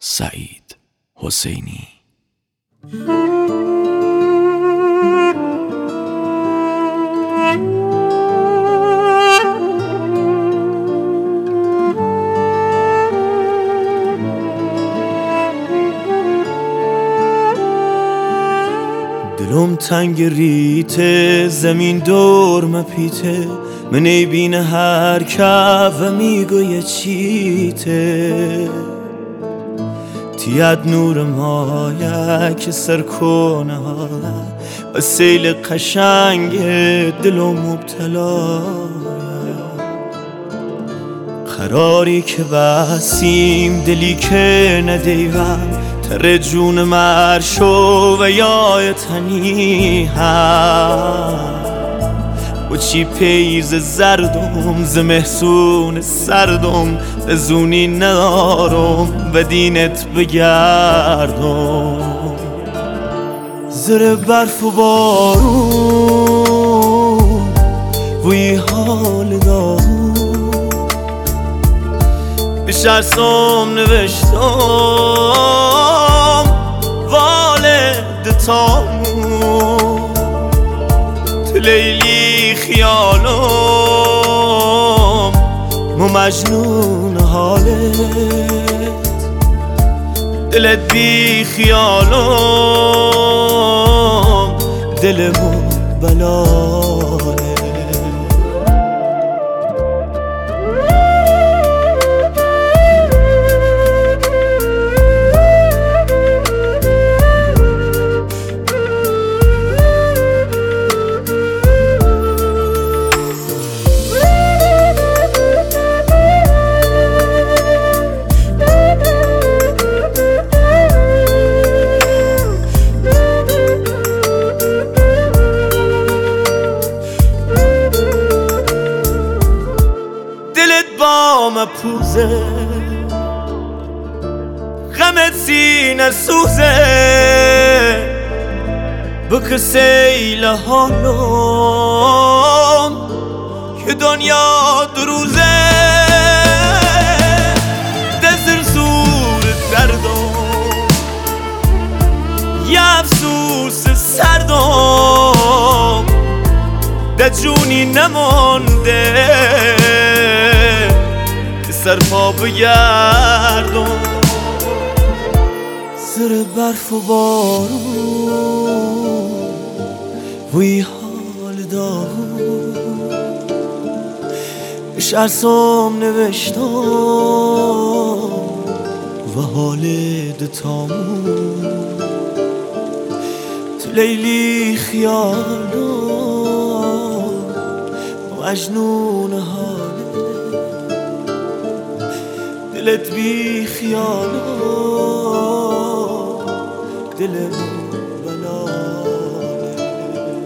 سعید حسینی. دلم تنگ ریته زمین دور مپیته من بین هر که و میگوی چیته تیاد نور مایه که سر کنه و سیل قشنگ دلم مبتلا قراری که بسیم دلی که ندیوم تر جون مرشو و یای تنی هم و چی پیز زردم ز محسون سردم به زونی ندارم و دینت بگردم زر برف و بارون وی حال دارم به شرسم نوشتم والد تامون تو لیلی خیالم مو مجنون حالت دلت بی خیالم دلمو بلاله پوزه غمت سینه سوزه بک سیل حالم که دنیا دروزه دزر زور دردم یه افسوس سردم ده جونی نمانده سرپا بگردم زر برف و بارون وی حال دارم به شرسم نوشتم و حال دتامون تو لیلی خیالم مجنون حالت دلت بی خیالم دلمو بلاله.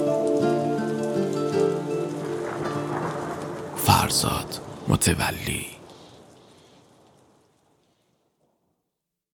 فرزاد متولی.